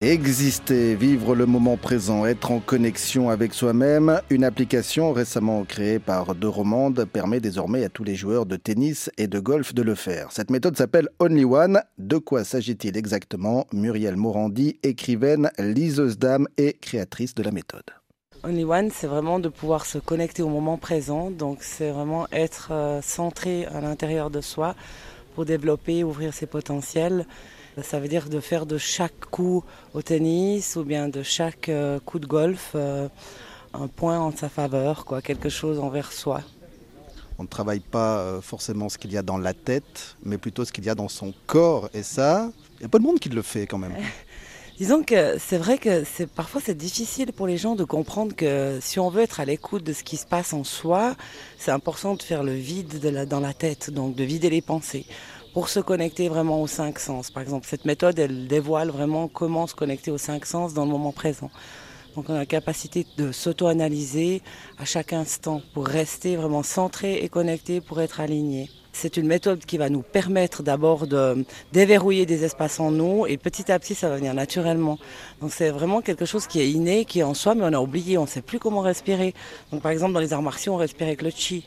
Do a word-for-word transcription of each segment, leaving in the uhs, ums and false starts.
Exister, vivre le moment présent, être en connexion avec soi-même, une application récemment créée par Deux Romandes permet désormais à tous les joueurs de tennis et de golf de le faire. Cette méthode s'appelle Only One. De quoi s'agit-il exactement? Muriel Morandi, écrivaine, liseuse d'âme et créatrice de la méthode. Only One, c'est vraiment de pouvoir se connecter au moment présent. Donc c'est vraiment être euh, centré à l'intérieur de soi pour développer, ouvrir ses potentiels. Ça veut dire de faire de chaque coup au tennis ou bien de chaque euh, coup de golf euh, un point en sa faveur, quoi, quelque chose envers soi. On ne travaille pas euh, forcément ce qu'il y a dans la tête, mais plutôt ce qu'il y a dans son corps. Et ça, il y a pas de monde qui le fait quand même. Disons que c'est vrai que c'est, parfois c'est difficile pour les gens de comprendre que si on veut être à l'écoute de ce qui se passe en soi, c'est important de faire le vide de la, dans la tête, donc de vider les pensées, pour se connecter vraiment aux cinq sens. Par exemple, cette méthode, elle dévoile vraiment comment se connecter aux cinq sens dans le moment présent. Donc on a la capacité de s'auto-analyser à chaque instant pour rester vraiment centré et connecté, pour être aligné. C'est une méthode qui va nous permettre d'abord de déverrouiller des espaces en nous et petit à petit ça va venir naturellement. Donc c'est vraiment quelque chose qui est inné, qui est en soi, mais on a oublié, on ne sait plus comment respirer. Donc par exemple dans les arts martiaux on respire avec le chi.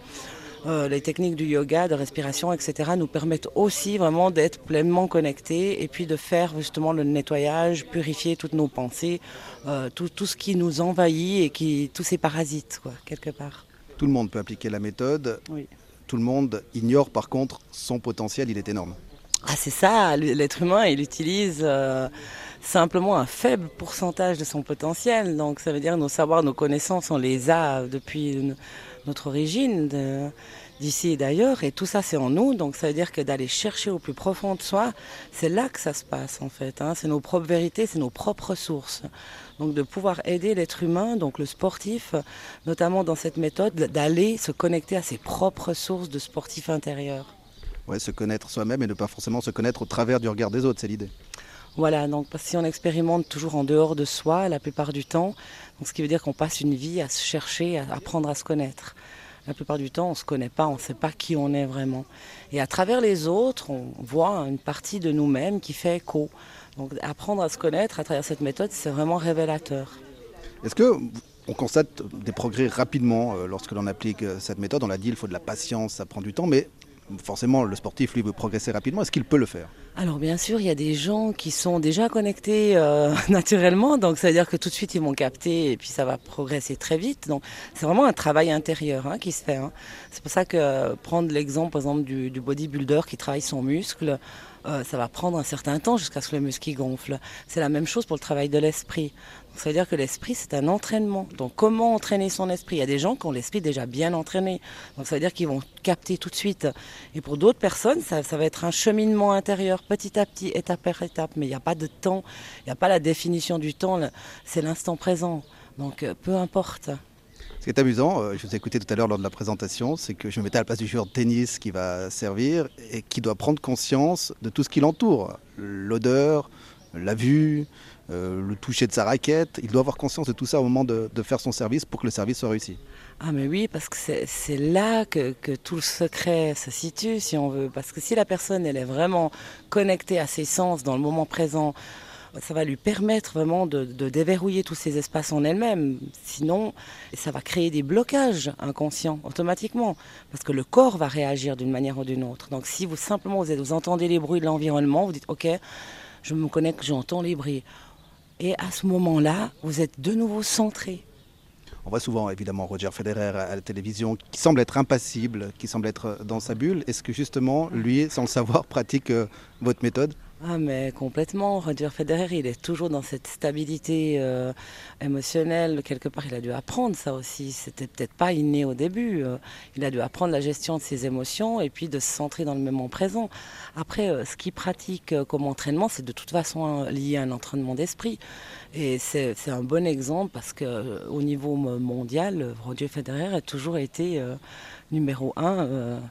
Euh, les techniques du yoga, de respiration, et cetera nous permettent aussi vraiment d'être pleinement connectés et puis de faire justement le nettoyage, purifier toutes nos pensées, euh, tout, tout ce qui nous envahit et qui, tous ces parasites, quoi, quelque part. Tout le monde peut appliquer la méthode. Oui. Tout le monde ignore par contre son potentiel, il est énorme. Ah, c'est ça, l'être humain, il utilise euh, simplement un faible pourcentage de son potentiel. Donc ça veut dire nos savoirs, nos connaissances, on les a depuis notre origine, de, d'ici et d'ailleurs. Et tout ça, c'est en nous. Donc ça veut dire que d'aller chercher au plus profond de soi, c'est là que ça se passe en fait. Hein. C'est nos propres vérités, c'est nos propres sources. Donc de pouvoir aider l'être humain, donc le sportif, notamment dans cette méthode, d'aller se connecter à ses propres sources de sportif intérieur. Ouais, se connaître soi-même et ne pas forcément se connaître au travers du regard des autres, c'est l'idée. Voilà, donc parce que si on expérimente toujours en dehors de soi la plupart du temps, donc ce qui veut dire qu'on passe une vie à se chercher, à apprendre à se connaître. La plupart du temps, on ne se connaît pas, on ne sait pas qui on est vraiment. Et à travers les autres, on voit une partie de nous-mêmes qui fait écho. Donc apprendre à se connaître à travers cette méthode, c'est vraiment révélateur. Est-ce que on constate des progrès rapidement euh, lorsque l'on applique euh, cette méthode? On l'a dit, il faut de la patience, ça prend du temps, mais forcément le sportif, lui, veut progresser rapidement. Est-ce qu'il peut le faire? Alors bien sûr, il y a des gens qui sont déjà connectés euh, naturellement, donc ça veut dire que tout de suite ils vont capter et puis ça va progresser très vite. Donc c'est vraiment un travail intérieur hein, qui se fait. Hein. C'est pour ça que euh, prendre l'exemple par exemple du, du bodybuilder qui travaille son muscle, euh, ça va prendre un certain temps jusqu'à ce que le muscle gonfle. C'est la même chose pour le travail de l'esprit. Donc, ça veut dire que l'esprit c'est un entraînement. Donc comment entraîner son esprit? Il y a des gens qui ont l'esprit déjà bien entraîné. Donc ça veut dire qu'ils vont capter tout de suite. Et pour d'autres personnes, ça, ça va être un cheminement intérieur. Petit à petit, étape par étape, mais il n'y a pas de temps, il n'y a pas la définition du temps, c'est l'instant présent, donc peu importe. Ce qui est amusant, je vous ai écouté tout à l'heure lors de la présentation, c'est que je me mettais à la place du joueur de tennis qui va servir et qui doit prendre conscience de tout ce qui l'entoure, l'odeur, la vue, euh, le toucher de sa raquette. Il doit avoir conscience de tout ça au moment de, de faire son service pour que le service soit réussi. Ah mais oui, parce que c'est, c'est là que, que tout le secret se situe, si on veut. Parce que si la personne elle est vraiment connectée à ses sens dans le moment présent, ça va lui permettre vraiment de, de déverrouiller tous ces espaces en elle-même. Sinon, ça va créer des blocages inconscients automatiquement, parce que le corps va réagir d'une manière ou d'une autre. Donc si vous simplement vous, êtes, vous entendez les bruits de l'environnement, vous dites ok, je me connecte, j'entends les bruits. Et à ce moment-là, vous êtes de nouveau centré. On voit souvent évidemment Roger Federer à la télévision qui semble être impassible, qui semble être dans sa bulle. Est-ce que justement, lui, sans le savoir, pratique euh, votre méthode ? Ah mais complètement, Roger Federer, il est toujours dans cette stabilité euh, émotionnelle. Quelque part, il a dû apprendre ça aussi. C'était peut-être pas inné au début. Euh, il a dû apprendre la gestion de ses émotions et puis de se centrer dans le moment présent. Après, euh, ce qu'il pratique euh, comme entraînement, c'est de toute façon euh, lié à un entraînement d'esprit. Et c'est, c'est un bon exemple parce que euh, au niveau mondial, Roger Federer a toujours été euh, numéro un. Euh,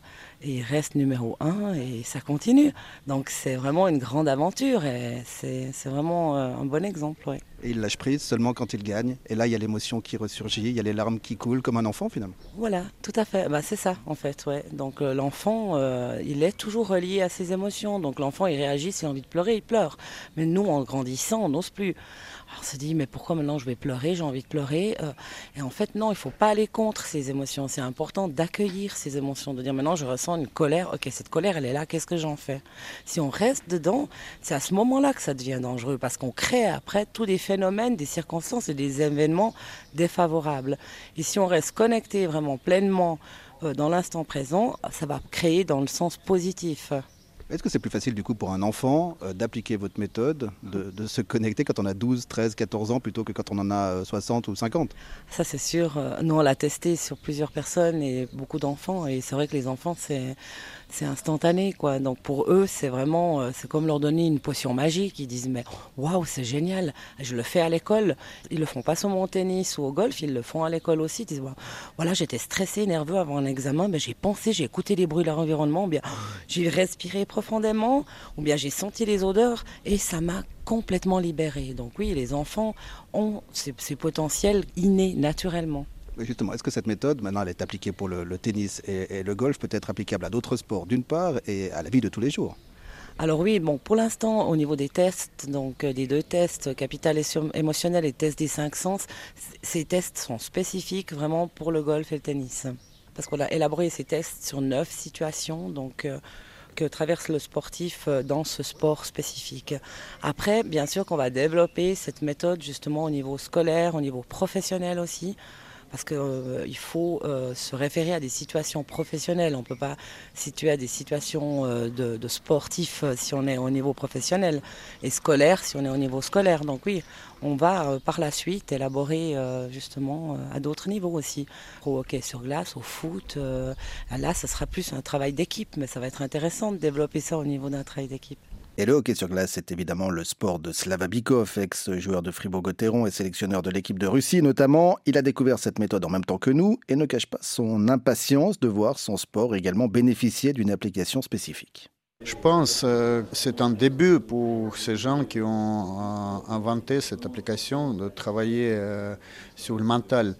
et il reste numéro un et ça continue. Donc c'est vraiment une grande aventure et c'est, c'est vraiment euh, un bon exemple. Ouais. Et il lâche prise seulement quand il gagne. Et là, il y a l'émotion qui ressurgit, il y a les larmes qui coulent comme un enfant finalement. Voilà, tout à fait. Bah, c'est ça en fait. Ouais. Donc euh, l'enfant, euh, il est toujours relié à ses émotions. Donc l'enfant, il réagit, s'il a envie de pleurer, il pleure. Mais nous, en grandissant, on n'ose plus. Alors on se dit, mais pourquoi maintenant je vais pleurer, j'ai envie de pleurer euh, Et en fait, non, il ne faut pas aller contre ces émotions. C'est important d'accueillir ces émotions, de dire maintenant je ressens une colère, ok, cette colère, elle est là, qu'est-ce que j'en fais? Si on reste dedans, c'est à ce moment-là que ça devient dangereux, parce qu'on crée après tous des phénomènes, des circonstances et des événements défavorables. Et si on reste connecté vraiment pleinement euh, dans l'instant présent, ça va créer dans le sens positif. Est-ce que c'est plus facile du coup pour un enfant euh, d'appliquer votre méthode, de, de se connecter quand on a douze, treize, quatorze ans plutôt que quand on en a euh, soixante ou cinquante? Ça c'est sûr, euh, nous on l'a testé sur plusieurs personnes et beaucoup d'enfants et c'est vrai que les enfants c'est c'est instantané quoi. Donc pour eux c'est vraiment euh, c'est comme leur donner une potion magique. Ils disent mais waouh c'est génial, je le fais à l'école. Ils le font pas seulement au tennis ou au golf, ils le font à l'école aussi. Ils disent voilà j'étais stressé, nerveux avant un examen, mais j'ai pensé, j'ai écouté les bruits de l'environnement, bien j'ai respiré profondément, ou bien j'ai senti les odeurs et ça m'a complètement libéré. Donc oui, les enfants ont ces, ces potentiels innés naturellement. Mais justement, est-ce que cette méthode, maintenant, elle est appliquée pour le, le tennis et, et le golf, peut être applicable à d'autres sports d'une part et à la vie de tous les jours? Alors oui, bon, pour l'instant, au niveau des tests, donc euh, des deux tests, capital et émotionnel et test des cinq sens, c- ces tests sont spécifiques vraiment pour le golf et le tennis. Parce qu'on a élaboré ces tests sur neuf situations, donc euh, que traverse le sportif euh, dans ce sport spécifique. Après, bien sûr qu'on va développer cette méthode justement au niveau scolaire, au niveau professionnel aussi. Parce qu'il euh, faut euh, se référer à des situations professionnelles. On ne peut pas situer à des situations euh, de, de sportifs euh, si on est au niveau professionnel et scolaire si on est au niveau scolaire. Donc oui, on va euh, par la suite élaborer euh, justement euh, à d'autres niveaux aussi. Au hockey sur glace, au foot, euh, là ça sera plus un travail d'équipe, mais ça va être intéressant de développer ça au niveau d'un travail d'équipe. Et le hockey sur glace, c'est évidemment le sport de Slava Bikov, ex-joueur de Fribourg-Gotteron et sélectionneur de l'équipe de Russie notamment. Il a découvert cette méthode en même temps que nous et ne cache pas son impatience de voir son sport également bénéficier d'une application spécifique. Je pense que c'est un début pour ces gens qui ont euh, inventé cette application de travailler euh, sur le mental.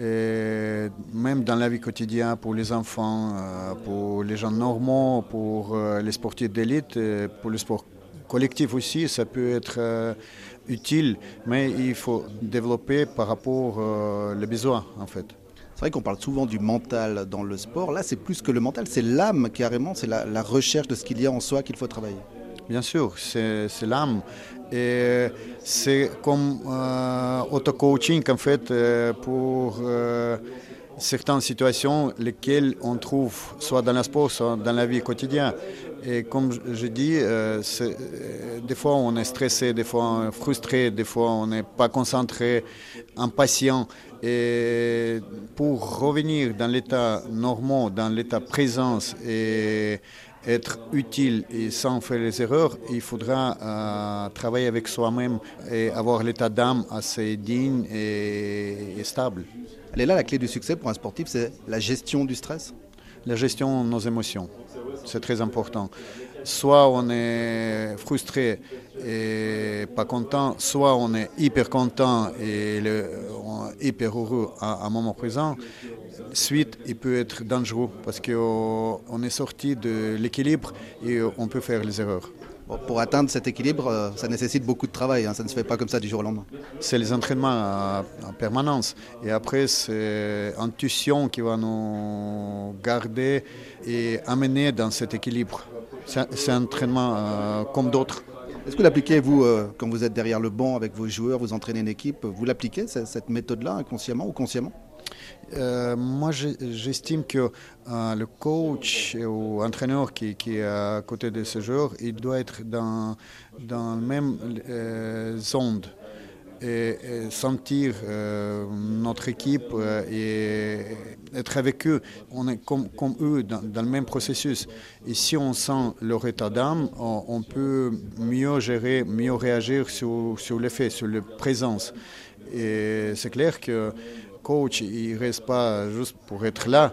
Et même dans la vie quotidienne, pour les enfants, euh, pour les gens normaux, pour euh, les sportifs d'élite, pour le sport collectif aussi, ça peut être euh, utile, mais il faut développer par rapport aux euh, besoins en fait. C'est vrai qu'on parle souvent du mental dans le sport. Là, c'est plus que le mental, c'est l'âme carrément, c'est la, la recherche de ce qu'il y a en soi qu'il faut travailler. Bien sûr, c'est, c'est l'âme. Et c'est comme euh, auto-coaching en fait euh, pour euh, certaines situations lesquelles on trouve soit dans le sport, soit dans la vie quotidienne. Et comme je dis, euh, c'est, euh, des fois on est stressé, des fois on est frustré, des fois on n'est pas concentré, impatient. Et pour revenir dans l'état normal, dans l'état présence et être utile et sans faire les erreurs, il faudra euh, travailler avec soi-même et avoir l'état d'âme assez digne et, et stable. Elle est là la clé du succès pour un sportif, c'est la gestion du stress. La gestion de nos émotions, c'est très important. Soit on est frustré et pas content, soit on est hyper content et le, on est hyper heureux à un moment présent. Suite, il peut être dangereux parce qu'on est sorti de l'équilibre et on peut faire les erreurs. Bon, pour atteindre cet équilibre, ça nécessite beaucoup de travail, hein, ça ne se fait pas comme ça du jour au lendemain. C'est les entraînements en permanence et après c'est l'intuition qui va nous garder et amener dans cet équilibre. C'est, c'est un entraînement euh, comme d'autres. Est-ce que vous l'appliquez, vous, euh, quand vous êtes derrière le banc avec vos joueurs, vous entraînez une équipe, vous l'appliquez, cette, cette méthode-là, inconsciemment ou consciemment? Euh, moi, j'estime que euh, le coach ou entraîneur qui, qui est à côté de ce joueur, il doit être dans, dans la même euh, zone et, et sentir euh, notre équipe euh, et être avec eux. On est comme, comme eux dans, dans le même processus. Et si on sent leur état d'âme, on, on peut mieux gérer, mieux réagir sur, sur les faits, sur la présence. Et c'est clair que coach, il ne reste pas juste pour être là.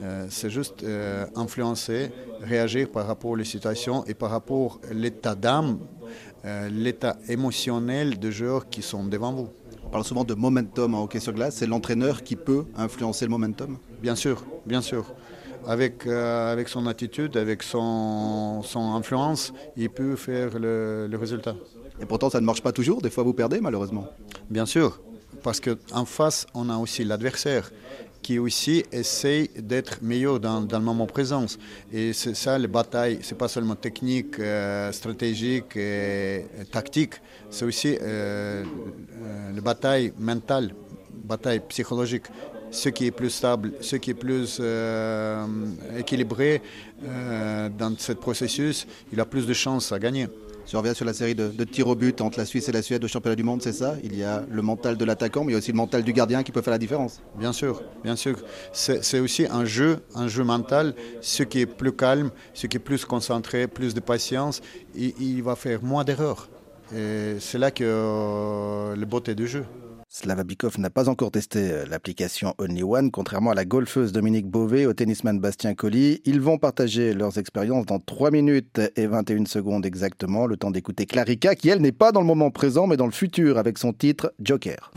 Euh, c'est juste euh, influencer, réagir par rapport aux situations et par rapport à l'état d'âme, euh, l'état émotionnel des joueurs qui sont devant vous. On parle souvent de momentum en hockey sur glace. C'est l'entraîneur qui peut influencer le momentum ? Bien sûr, bien sûr. Avec, euh, avec son attitude, avec son, son influence, il peut faire le, le résultat. Et pourtant, ça ne marche pas toujours. Des fois, vous perdez, malheureusement. Bien sûr, parce qu'en face, on a aussi l'adversaire qui aussi essaye d'être meilleur dans, dans le moment présent. Et c'est ça, les batailles, ce n'est pas seulement technique, euh, stratégique et, et tactique, c'est aussi euh, euh, les batailles mentales, bataille psychologique. Ce qui est plus stable, ce qui est plus euh, équilibré euh, dans ce processus, il a plus de chances à gagner. Si on revient sur la série de, de tirs au but entre la Suisse et la Suède au championnat du monde, c'est ça ? Il y a le mental de l'attaquant, mais il y a aussi le mental du gardien qui peut faire la différence. Bien sûr, bien sûr. C'est, c'est aussi un jeu, un jeu mental. Ce qui est plus calme, ce qui est plus concentré, plus de patience, il, il va faire moins d'erreurs. Et c'est là que euh, le beauté du jeu. Slava Bykov n'a pas encore testé l'application Only One, contrairement à la golfeuse Dominique Beauvais, au tennisman Bastien Colli. Ils vont partager leurs expériences dans trois minutes et vingt et une secondes exactement, le temps d'écouter Clarika, qui elle n'est pas dans le moment présent, mais dans le futur, avec son titre Joker.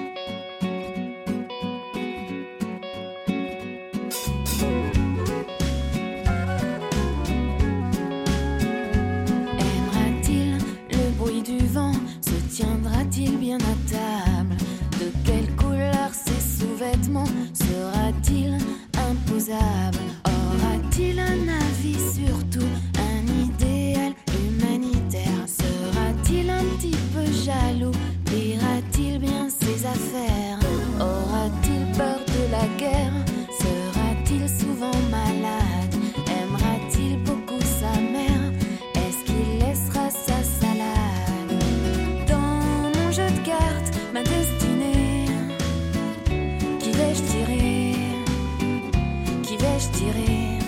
Aimera-t-il le bruit du vent? Se tiendra-t-il bien à table? De quelle couleur ses sous-vêtements? Sera-t-il imposable? Aura-t-il un avis sur tout? Un idéal humanitaire? Sera-t-il un petit peu jaloux? Lira-t-il bien ses affaires? Aura-t-il peur de la guerre? Sera-t-il souvent malade? Aimera-t-il beaucoup sa mère? Est-ce qu'il laissera sa salade? Dans mon jeu de cartes, ma destinée, qui vais-je tirer? Qui vais-je tirer?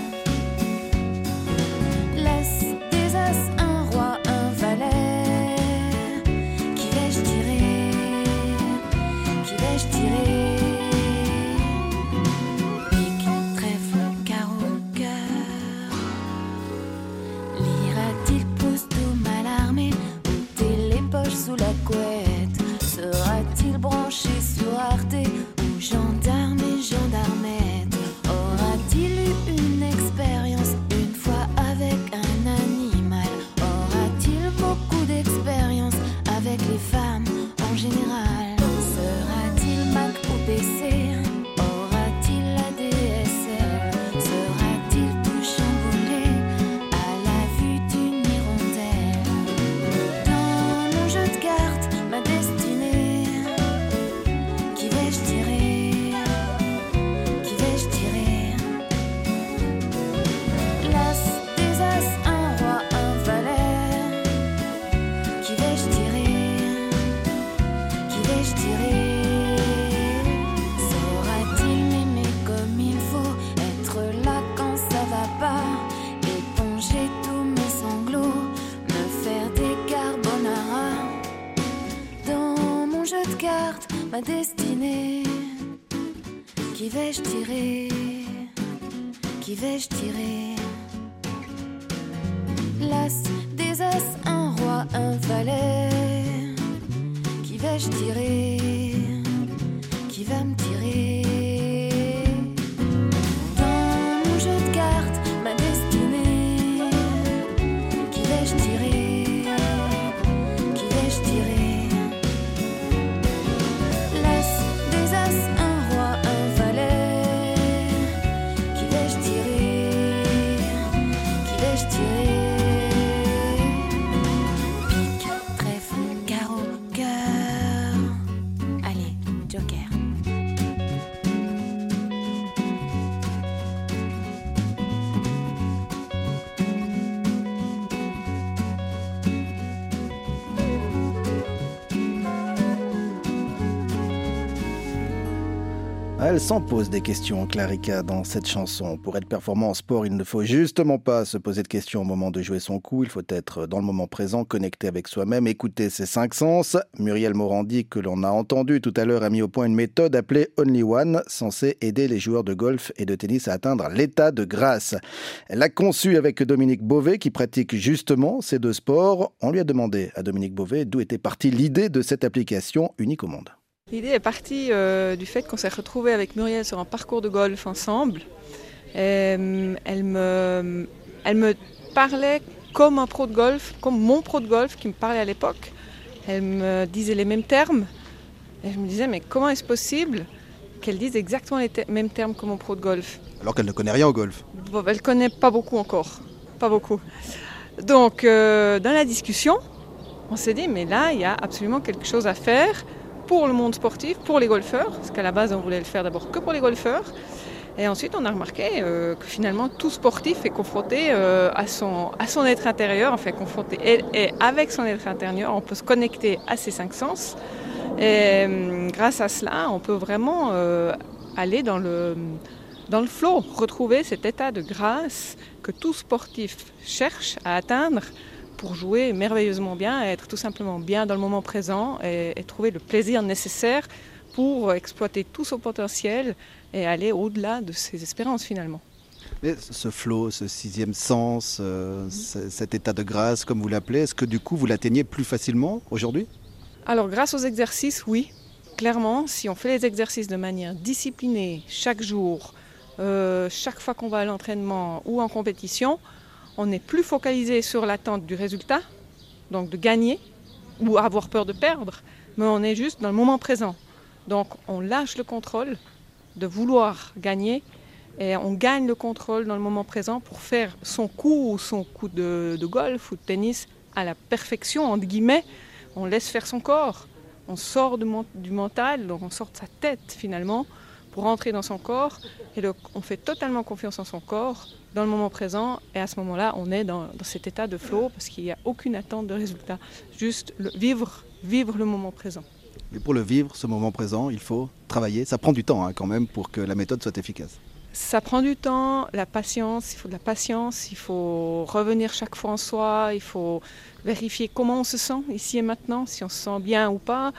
Laisse des as, un roi, un valet. Qui vais-je tirer? Qui vais-je tirer? Pique, trèfle, carreau, cœur. Lira-t-il pouce tout mal armé? Ôter les poches sous la couette? Sera-t-il branché sur Arte ou gendarme et gendarmette? Aura-t-il eu une expérience une fois avec un animal? Aura-t-il beaucoup d'expérience avec les femmes en général? Sera-t-il Mac ou P C? Aura-t-il la D S L? Sera-t-il tout chamboulé à la vue d'une hirondelle? Dans mon jeu de cartes, ma destinée, qui vais-je tirer? Qui vais-je tirer? L'as, des as, un roi, un valet. Qui vais-je tirer? Qui vais-je tirer? Saura-t-il m'aimer comme il faut? Être là quand ça va pas? Éponger tous mes sanglots? Me faire des carbonara? Dans mon jeu de cartes, ma destinée, qui vais-je tirer? Qui vais-je tirer? L'as, des as, un roi, un valet. Qui vais-je tirer? Qui va me tirer? Dans mon jeu de cartes, ma destinée, qui vais-je tirer? Qui vais-je tirer? L'as, des as, un roi, un valet. Qui vais-je tirer? Qui vais-je tirer? Pique, trèfle, carreau, cœur. Allez, Joker. Elle s'en pose des questions, Clarica, dans cette chanson. Pour être performant en sport, il ne faut justement pas se poser de questions au moment de jouer son coup. Il faut être dans le moment présent, connecté avec soi-même, écouter ses cinq sens. Muriel Morandi, que l'on a entendu tout à l'heure, a mis au point une méthode appelée Only One, censée aider les joueurs de golf et de tennis à atteindre l'état de grâce. Elle l'a conçue avec Dominique Beauvais, qui pratique justement ces deux sports. On lui a demandé à Dominique Beauvais d'où était partie l'idée de cette application unique au monde. L'idée est partie euh, du fait qu'on s'est retrouvés avec Muriel sur un parcours de golf ensemble. Et, euh, elle, me, elle me parlait comme un pro de golf, comme mon pro de golf qui me parlait à l'époque. Elle me disait les mêmes termes. Et je me disais, mais comment est-ce possible qu'elle dise exactement les te- mêmes termes que mon pro de golf ? Alors qu'elle ne connaît rien au golf. Bon, elle ne connaît pas beaucoup encore. Pas beaucoup. Donc, euh, dans la discussion, on s'est dit, mais là, il y a absolument quelque chose à faire pour le monde sportif, pour les golfeurs, parce qu'à la base on voulait le faire d'abord que pour les golfeurs, et ensuite on a remarqué euh, que finalement tout sportif est confronté euh, à, son, à son être intérieur, enfin confronté, et, et avec son être intérieur on peut se connecter à ses cinq sens, et euh, grâce à cela on peut vraiment euh, aller dans le, dans le flow, retrouver cet état de grâce que tout sportif cherche à atteindre pour jouer merveilleusement bien, être tout simplement bien dans le moment présent et, et trouver le plaisir nécessaire pour exploiter tout son potentiel et aller au-delà de ses espérances finalement. Mais ce flow, ce sixième sens, euh, c- cet état de grâce, comme vous l'appelez, est-ce que du coup vous l'atteignez plus facilement aujourd'hui ? Alors grâce aux exercices, oui. Clairement, si on fait les exercices de manière disciplinée chaque jour, euh, chaque fois qu'on va à l'entraînement ou en compétition, on est plus focalisé sur l'attente du résultat, donc de gagner ou avoir peur de perdre, mais on est juste dans le moment présent. Donc on lâche le contrôle de vouloir gagner et on gagne le contrôle dans le moment présent pour faire son coup ou son coup de, de golf ou de tennis à la perfection, entre guillemets. On laisse faire son corps, on sort du, du mental, donc on sort de sa tête finalement pour rentrer dans son corps et le, on fait totalement confiance en son corps dans le moment présent et à ce moment-là on est dans, dans cet état de flow parce qu'il n'y a aucune attente de résultat, juste le, vivre, vivre le moment présent. Mais pour le vivre, ce moment présent, il faut travailler. Ça prend du temps hein, quand même pour que la méthode soit efficace. Ça prend du temps, la patience, il faut de la patience, il faut revenir chaque fois en soi, il faut vérifier comment on se sent ici et maintenant, si on se sent bien ou pas.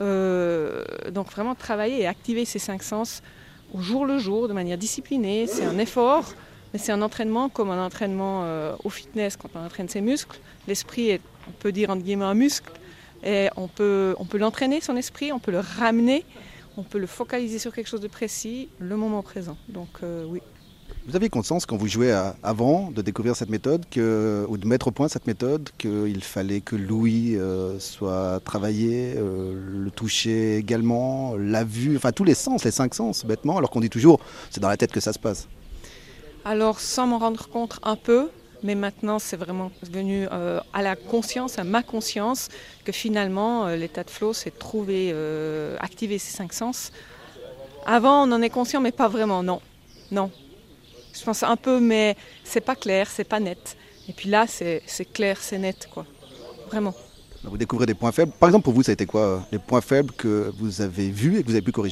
Euh, donc vraiment travailler et activer ces cinq sens au jour le jour, de manière disciplinée. C'est un effort, mais c'est un entraînement comme un entraînement euh, au fitness quand on entraîne ses muscles. L'esprit est, on peut dire entre guillemets, un muscle, et on peut, on peut l'entraîner, son esprit, on peut le ramener. On peut le focaliser sur quelque chose de précis, le moment présent. Donc euh, oui. Vous aviez conscience quand vous jouez à, avant de découvrir cette méthode que, ou de mettre au point cette méthode qu'il fallait que l'ouïe euh, soit travaillé, euh, le toucher également, la vue, enfin tous les sens, les cinq sens bêtement, alors qu'on dit toujours c'est dans la tête que ça se passe. Alors sans m'en rendre compte un peu, mais maintenant c'est vraiment venu euh, à la conscience, à ma conscience, que finalement euh, l'état de flow c'est de trouver, euh, activer ces cinq sens. Avant on en est conscient mais pas vraiment, non, non. Je pense un peu mais c'est pas clair, c'est pas net. Et puis là c'est, c'est clair, c'est net quoi, vraiment. Vous découvrez des points faibles. Par exemple pour vous ça a été quoi les points faibles que vous avez vus et que vous avez pu corriger ?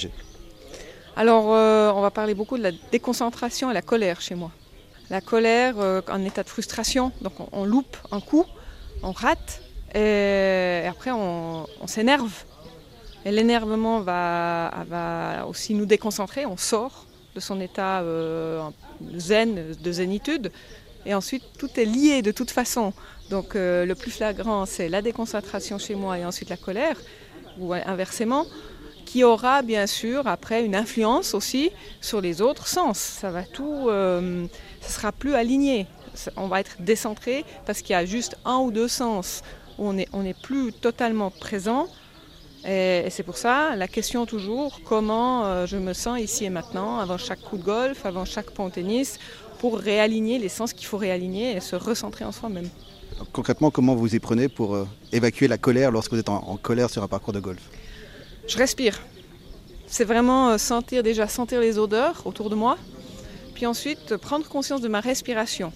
Alors euh, on va parler beaucoup de la déconcentration et la colère chez moi. La colère, euh, un état de frustration, donc on, on loupe un coup, on rate, et, et après on, on s'énerve. Et l'énervement va, va aussi nous déconcentrer, on sort de son état euh, zen, de zénitude, et ensuite tout est lié de toute façon. Donc euh, le plus flagrant c'est la déconcentration chez moi et ensuite la colère, ou inversement, qui aura bien sûr après une influence aussi sur les autres sens. Ça va tout, euh, ça sera plus aligné. On va être décentré parce qu'il y a juste un ou deux sens où on est, on est plus totalement présent. Et, et c'est pour ça la question toujours comment euh, je me sens ici et maintenant, avant chaque coup de golf, avant chaque point au tennis, pour réaligner les sens qu'il faut réaligner et se recentrer en soi-même. Donc, concrètement, comment vous y prenez pour euh, évacuer la colère lorsque vous êtes en, en colère sur un parcours de golf ? Je respire. C'est vraiment sentir déjà sentir les odeurs autour de moi. Puis ensuite, prendre conscience de ma respiration.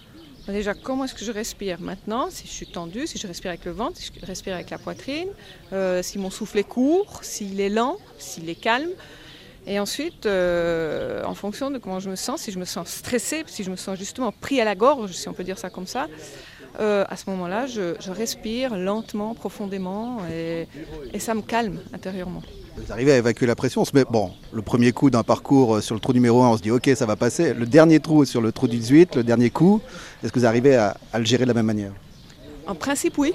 Déjà, comment est-ce que je respire maintenant ? Si je suis tendue, si je respire avec le ventre, si je respire avec la poitrine, euh, si mon souffle est court, s'il est lent, s'il est calme. Et ensuite, euh, en fonction de comment je me sens, si je me sens stressée, si je me sens justement pris à la gorge, si on peut dire ça comme ça, euh, à ce moment-là, je, je respire lentement, profondément, et, et ça me calme intérieurement. Vous arrivez à évacuer la pression, on se met, bon, le premier coup d'un parcours sur le trou numéro un, on se dit ok, ça va passer. Le dernier trou sur le trou dix-huit, le dernier coup, est-ce que vous arrivez à, à le gérer de la même manière? En principe, oui.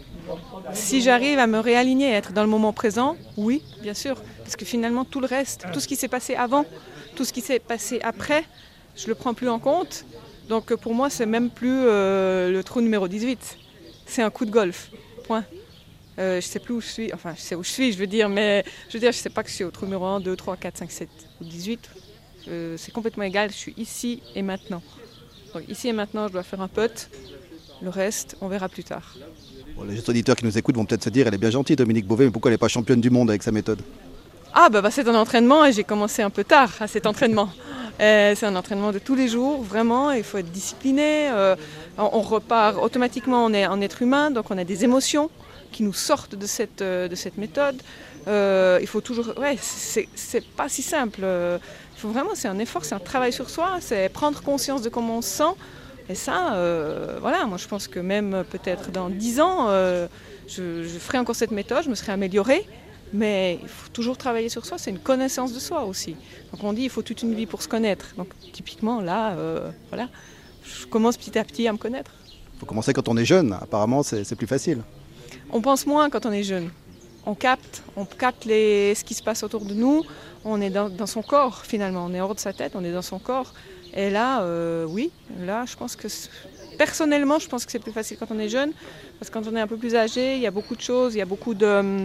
Si j'arrive à me réaligner, à être dans le moment présent, oui, bien sûr. Parce que finalement, tout le reste, tout ce qui s'est passé avant, tout ce qui s'est passé après, je ne le prends plus en compte. Donc pour moi, c'est même plus euh, le trou numéro dix-huit. C'est un coup de golf, point. Euh, je ne sais plus où je suis, enfin je sais où je suis, je veux dire, mais je veux dire, je ne sais pas que je suis au trou numéro un, deux, trois, quatre, cinq, sept ou dix-huit. Euh, c'est complètement égal, je suis ici et maintenant. Donc ici et maintenant, je dois faire un putt. Le reste, on verra plus tard. Bon, les auditeurs qui nous écoutent vont peut-être se dire, elle est bien gentille, Dominique Beauvais, mais pourquoi elle n'est pas championne du monde avec sa méthode? Ah bah, bah c'est un entraînement et j'ai commencé un peu tard à cet entraînement. Euh, c'est un entraînement de tous les jours, vraiment, il faut être discipliné. Euh, on, on repart automatiquement, on est un être humain, donc on a des émotions qui nous sortent de cette, euh, de cette méthode. Euh, il faut toujours, ouais, c'est, c'est pas si simple. Il faut vraiment, c'est un effort, c'est un travail sur soi, c'est prendre conscience de comment on se sent. Et ça, euh, voilà, moi je pense que même peut-être dans dix ans, euh, je, je ferai encore cette méthode, je me serai améliorée. Mais il faut toujours travailler sur soi, c'est une connaissance de soi aussi. Donc on dit il faut toute une vie pour se connaître. Donc typiquement là, euh, voilà, je commence petit à petit à me connaître. Il faut commencer quand on est jeune, apparemment c'est, c'est plus facile. On pense moins quand on est jeune. On capte, on capte les, ce qui se passe autour de nous. On est dans, dans son corps finalement, on est hors de sa tête, on est dans son corps. Et là, euh, oui, là je pense que, personnellement je pense que c'est plus facile quand on est jeune. Parce que quand on est un peu plus âgé, il y a beaucoup de choses, il y a beaucoup de...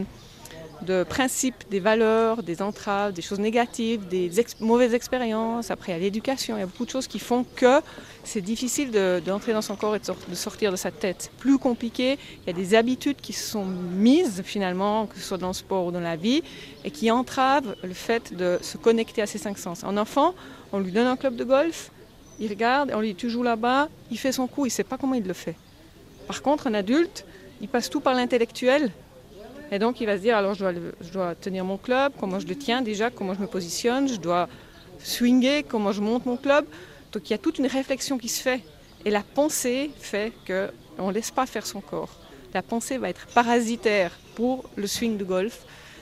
de principes, des valeurs, des entraves, des choses négatives, des ex- mauvaises expériences, après à l'éducation, il y a beaucoup de choses qui font que c'est difficile de, d'entrer dans son corps et de, sor- de sortir de sa tête. C'est plus compliqué, il y a des habitudes qui se sont mises finalement, que ce soit dans le sport ou dans la vie, et qui entravent le fait de se connecter à ses cinq sens. Un enfant, on lui donne un club de golf, il regarde, on lui dit tu joues là-bas, il fait son coup, il ne sait pas comment il le fait. Par contre, un adulte, il passe tout par l'intellectuel. Et donc il va se dire, alors je dois, je dois tenir mon club, comment je le tiens déjà, comment je me positionne, je dois swinger, comment je monte mon club. Donc il y a toute une réflexion qui se fait. Et la pensée fait qu'on ne laisse pas faire son corps. La pensée va être parasitaire pour le swing de golf.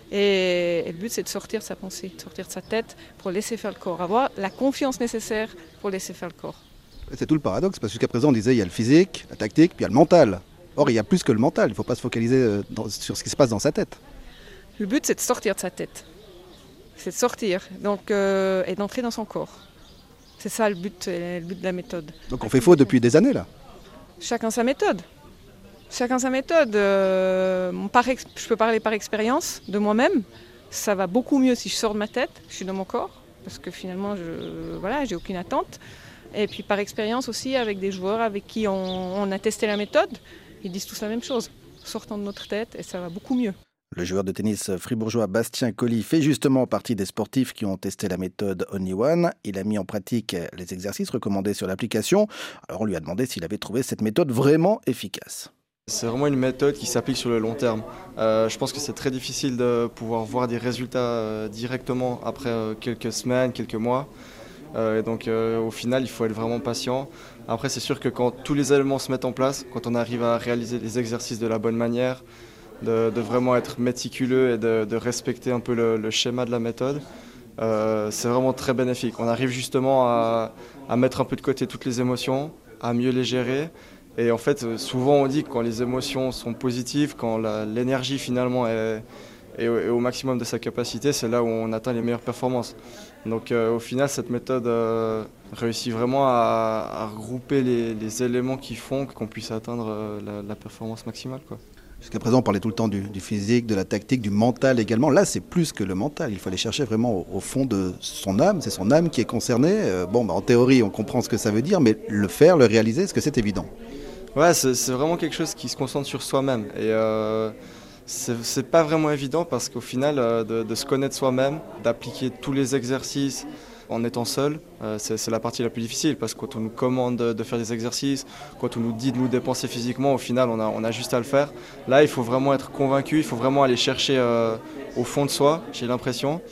Et, et le but c'est de sortir sa pensée, de sortir de sa tête pour laisser faire le corps, avoir la confiance nécessaire pour laisser faire le corps. C'est tout le paradoxe, parce que jusqu'à présent on disait il y a le physique, la tactique, puis il y a le mental. Or, il y a plus que le mental, il ne faut pas se focaliser dans, sur ce qui se passe dans sa tête. Le but, c'est de sortir de sa tête. C'est de sortir donc, euh, et d'entrer dans son corps. C'est ça le but, le but de la méthode. Donc on fait faux depuis des années, là. Chacun sa méthode. Chacun sa méthode. Euh, par ex- je peux parler par expérience de moi-même. Ça va beaucoup mieux si je sors de ma tête, je suis dans mon corps, parce que finalement, je voilà, j'ai aucune attente. Et puis par expérience aussi avec des joueurs avec qui on, on a testé la méthode. Ils disent tous la même chose, sortant de notre tête et ça va beaucoup mieux. Le joueur de tennis fribourgeois Bastien Colli fait justement partie des sportifs qui ont testé la méthode Only One. Il a mis en pratique les exercices recommandés sur l'application. Alors on lui a demandé s'il avait trouvé cette méthode vraiment efficace. C'est vraiment une méthode qui s'applique sur le long terme. Euh, je pense que c'est très difficile de pouvoir voir des résultats euh, directement après euh, quelques semaines, quelques mois. Euh, et donc euh, au final, il faut être vraiment patient. Après, c'est sûr que quand tous les éléments se mettent en place, quand on arrive à réaliser les exercices de la bonne manière, de, de vraiment être méticuleux et de, de respecter un peu le, le schéma de la méthode, euh, c'est vraiment très bénéfique. On arrive justement à, à mettre un peu de côté toutes les émotions, à mieux les gérer. Et en fait, souvent on dit que quand les émotions sont positives, quand la, l'énergie finalement est, est, au, est au maximum de sa capacité, c'est là où on atteint les meilleures performances. Donc euh, au final, cette méthode euh, réussit vraiment à, à regrouper les, les éléments qui font qu'on puisse atteindre euh, la, la performance maximale, quoi. Jusqu'à présent, on parlait tout le temps du, du physique, de la tactique, du mental également. Là, c'est plus que le mental. Il faut aller chercher vraiment au, au fond de son âme. C'est son âme qui est concernée. Euh, bon, bah, en théorie, on comprend ce que ça veut dire, mais le faire, le réaliser, est-ce que c'est évident ? Ouais, c'est, c'est vraiment quelque chose qui se concentre sur soi-même. Et euh, c'est, c'est pas vraiment évident parce qu'au final, euh, de, de se connaître soi-même, d'appliquer tous les exercices en étant seul, euh, c'est, c'est la partie la plus difficile parce que quand on nous commande de, de faire des exercices, quand on nous dit de nous dépenser physiquement, au final, on a, on a juste à le faire. Là, il faut vraiment être convaincu, il faut vraiment aller chercher euh, au fond de soi, j'ai l'impression.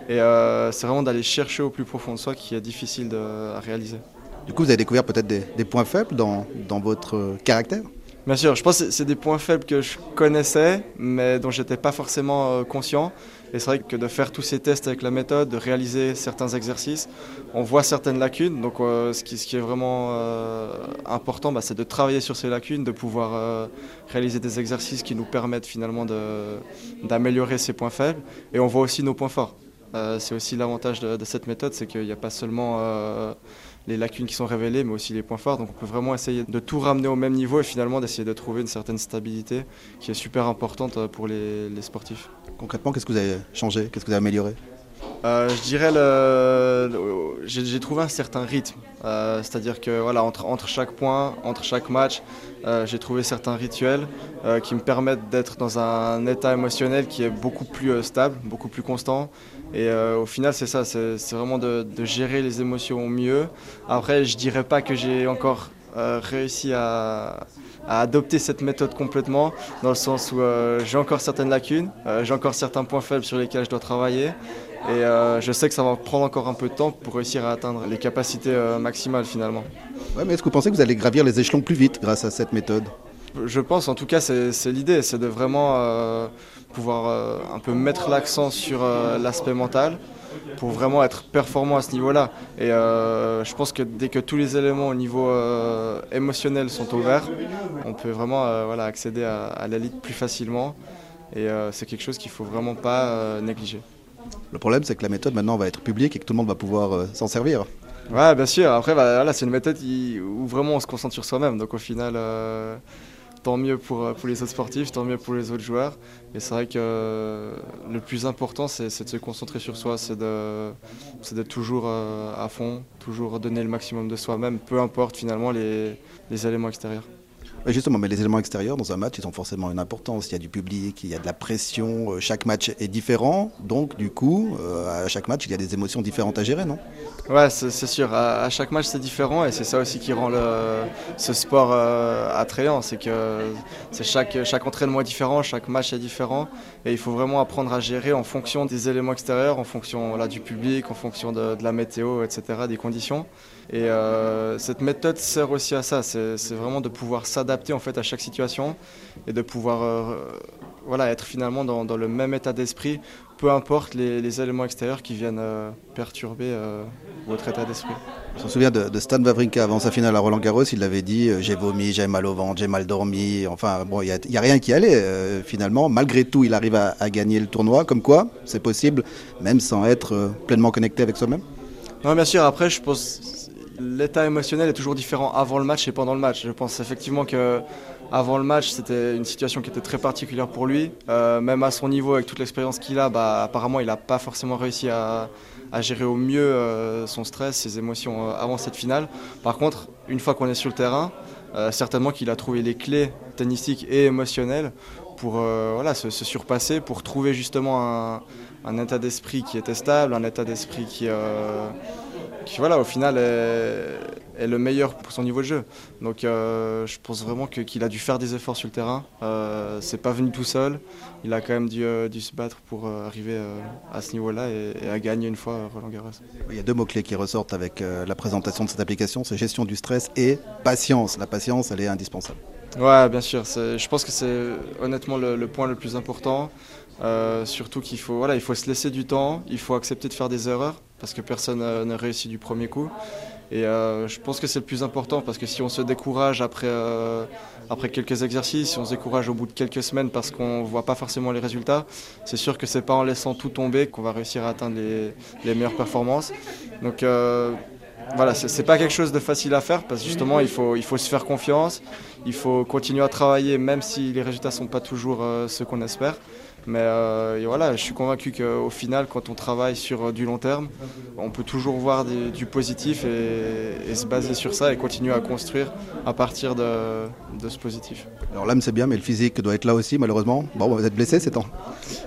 Et euh, c'est vraiment d'aller chercher au plus profond de soi qui est difficile de, à réaliser. Du coup, vous avez découvert peut-être des, des points faibles dans, dans votre caractère ? Bien sûr, je pense que c'est des points faibles que je connaissais, mais dont je n'étais pas forcément conscient. Et c'est vrai que de faire tous ces tests avec la méthode, de réaliser certains exercices, on voit certaines lacunes. Donc euh, ce, qui, ce qui est vraiment euh, important, bah, c'est de travailler sur ces lacunes, de pouvoir euh, réaliser des exercices qui nous permettent finalement de, d'améliorer ces points faibles. Et on voit aussi nos points forts. Euh, c'est aussi l'avantage de, de cette méthode, c'est qu'il n'y a pas seulement euh, les lacunes qui sont révélées, mais aussi les points forts. Donc on peut vraiment essayer de tout ramener au même niveau et finalement d'essayer de trouver une certaine stabilité qui est super importante pour les, les sportifs. Concrètement, qu'est-ce que vous avez changé ? Qu'est-ce que vous avez amélioré ? euh, Je dirais, le, le, j'ai, j'ai trouvé un certain rythme. Euh, c'est-à-dire que voilà, entre, entre chaque point, entre chaque match, euh, j'ai trouvé certains rituels euh, qui me permettent d'être dans un état émotionnel qui est beaucoup plus euh, stable, beaucoup plus constant. Et euh, au final, c'est ça, c'est, c'est vraiment de, de gérer les émotions au mieux. Après, je dirais pas que j'ai encore euh, réussi à, à adopter cette méthode complètement, dans le sens où euh, j'ai encore certaines lacunes, euh, j'ai encore certains points faibles sur lesquels je dois travailler. Et euh, je sais que ça va prendre encore un peu de temps pour réussir à atteindre les capacités euh, maximales finalement. Ouais, mais est-ce que vous pensez que vous allez gravir les échelons plus vite grâce à cette méthode ? Je pense, en tout cas, c'est, c'est l'idée, c'est de vraiment euh, pouvoir euh, un peu mettre l'accent sur euh, l'aspect mental pour vraiment être performant à ce niveau-là. Et euh, je pense que dès que tous les éléments au niveau euh, émotionnel sont ouverts, on peut vraiment euh, voilà, accéder à, à l'élite plus facilement. Et euh, c'est quelque chose qu'il ne faut vraiment pas euh, négliger. Le problème, c'est que la méthode maintenant va être publique et que tout le monde va pouvoir euh, s'en servir. Ouais, bien sûr. Après, bah, là, c'est une méthode qui, où vraiment on se concentre sur soi-même. Donc au final, euh, tant mieux pour, pour les autres sportifs, tant mieux pour les autres joueurs. Et c'est vrai que euh, le plus important, c'est, c'est de se concentrer sur soi, c'est, de, c'est d'être toujours euh, à fond, toujours donner le maximum de soi-même, peu importe finalement les, les éléments extérieurs. Oui, justement, mais les éléments extérieurs dans un match, ils ont forcément une importance. Il y a du public, il y a de la pression, chaque match est différent. Donc, du coup, euh, à chaque match, il y a des émotions différentes à gérer, non ? Ouais, c'est, c'est sûr. À, à chaque match, c'est différent et c'est ça aussi qui rend le, ce sport euh, attrayant. C'est que c'est chaque, chaque entraînement est différent, chaque match est différent. Et il faut vraiment apprendre à gérer en fonction des éléments extérieurs, en fonction voilà, du public, en fonction de, de la météo, et cetera, des conditions. Et euh, cette méthode sert aussi à ça, c'est, c'est vraiment de pouvoir s'adapter en fait à chaque situation et de pouvoir euh, voilà, être finalement dans, dans le même état d'esprit, peu importe les, les éléments extérieurs qui viennent euh, perturber euh, votre état d'esprit. Je me souviens de, de Stan Wawrinka avant sa finale à Roland-Garros, il avait dit euh, « j'ai vomi, j'ai mal au ventre, j'ai mal dormi ». Enfin bon, il n'y a, a rien qui allait euh, finalement. Malgré tout, il arrive à, à gagner le tournoi, comme quoi c'est possible, même sans être euh, pleinement connecté avec soi-même. Non, bien sûr, après je pense... L'état émotionnel est toujours différent avant le match et pendant le match. Je pense effectivement qu'avant le match, c'était une situation qui était très particulière pour lui. Euh, même à son niveau, avec toute l'expérience qu'il a, bah, apparemment, il n'a pas forcément réussi à, à gérer au mieux euh, son stress, ses émotions euh, avant cette finale. Par contre, une fois qu'on est sur le terrain, euh, certainement qu'il a trouvé les clés tennistiques et émotionnelles pour euh, voilà, se, se surpasser, pour trouver justement un, un état d'esprit qui était stable, un état d'esprit qui... Euh, qui voilà, au final est, est le meilleur pour son niveau de jeu. Donc euh, je pense vraiment que, qu'il a dû faire des efforts sur le terrain. Euh, c'est pas venu tout seul. Il a quand même dû, euh, dû se battre pour euh, arriver euh, à ce niveau-là et, et à gagner une fois Roland-Garros. Il y a deux mots-clés qui ressortent avec euh, la présentation de cette application, c'est gestion du stress et patience. La patience, elle est indispensable. Ouais, bien sûr. C'est, je pense que c'est honnêtement le, le point le plus important. Euh, surtout qu'il faut, voilà, il faut se laisser du temps, il faut accepter de faire des erreurs parce que personne euh, ne réussit du premier coup. Et euh, je pense que c'est le plus important parce que si on se décourage après, euh, après quelques exercices, si on se décourage au bout de quelques semaines parce qu'on ne voit pas forcément les résultats, c'est sûr que ce n'est pas en laissant tout tomber qu'on va réussir à atteindre les, les meilleures performances. Donc euh, voilà, c'est, c'est pas quelque chose de facile à faire parce que justement il faut, il faut se faire confiance, il faut continuer à travailler même si les résultats ne sont pas toujours euh, ceux qu'on espère. Mais euh, et voilà, je suis convaincu qu'au final, quand on travaille sur euh, du long terme, on peut toujours voir des, du positif et, et se baser sur ça et continuer à construire à partir de, de ce positif. Alors l'âme c'est bien, mais le physique doit être là aussi malheureusement. Bon, vous êtes blessé, c'est temps.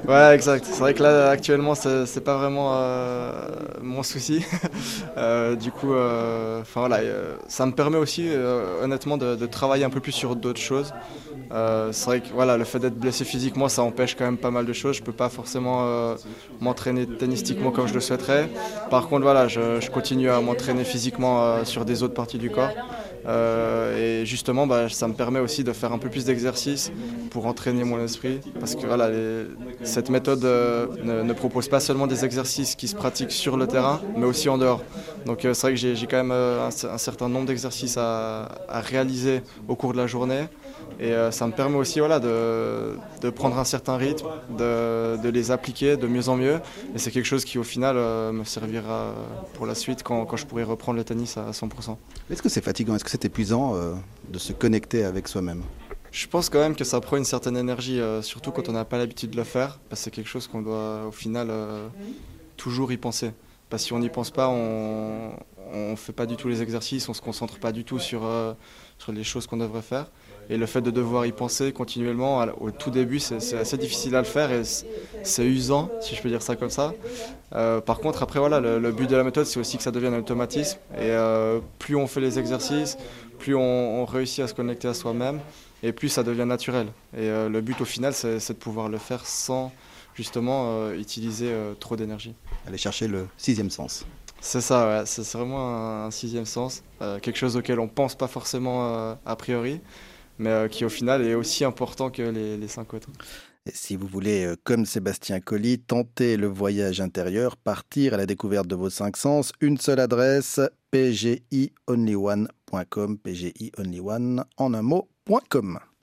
Ouais, exact. C'est vrai que là, actuellement, c'est, c'est pas vraiment euh, mon souci. euh, du coup, euh, enfin voilà, euh, ça me permet aussi, euh, honnêtement, de, de travailler un peu plus sur d'autres choses. Euh, c'est vrai que voilà, le fait d'être blessé physiquement, ça empêche quand même pas mal de choses. Je peux pas forcément euh, m'entraîner tennistiquement comme je le souhaiterais. Par contre, voilà, je, je continue à m'entraîner physiquement euh, sur des autres parties du corps. Euh, et justement, bah, ça me permet aussi de faire un peu plus d'exercice pour entraîner mon esprit. Parce que voilà, les, cette méthode euh, ne, ne propose pas seulement des exercices qui se pratiquent sur le terrain, mais aussi en dehors. Donc euh, c'est vrai que j'ai, j'ai quand même euh, un, un certain nombre d'exercices à, à réaliser au cours de la journée. Et euh, ça me permet aussi voilà, de, de prendre un certain rythme, de, de les appliquer de mieux en mieux. Et c'est quelque chose qui au final euh, me servira pour la suite quand, quand je pourrai reprendre le tennis à cent pour cent. Est-ce que c'est fatigant, est-ce que c'est épuisant euh, de se connecter avec soi-même ? Je pense quand même que ça prend une certaine énergie, euh, surtout quand on n'a pas l'habitude de le faire. Parce que c'est quelque chose qu'on doit au final euh, toujours y penser. Parce que si on n'y pense pas, on ne fait pas du tout les exercices, on ne se concentre pas du tout sur, euh, sur les choses qu'on devrait faire. Et le fait de devoir y penser continuellement, au tout début, c'est, c'est assez difficile à le faire et c'est, c'est usant, si je peux dire ça comme ça. Euh, par contre, après, voilà, le, le but de la méthode, c'est aussi que ça devienne un automatisme. Et euh, plus on fait les exercices, plus on, on réussit à se connecter à soi-même et plus ça devient naturel. Et euh, le but, au final, c'est, c'est de pouvoir le faire sans, justement, euh, utiliser euh, trop d'énergie. Aller chercher le sixième sens. C'est ça, ouais. C'est, c'est vraiment un, un sixième sens, euh, quelque chose auquel on ne pense pas forcément euh, a priori, mais euh, qui au final est aussi important que les, les cinq autres. Et si vous voulez, euh, comme Sébastien Colli, tenter le voyage intérieur, partir à la découverte de vos cinq sens, une seule adresse, p g i only one point com, p g i only one en un mot, point com.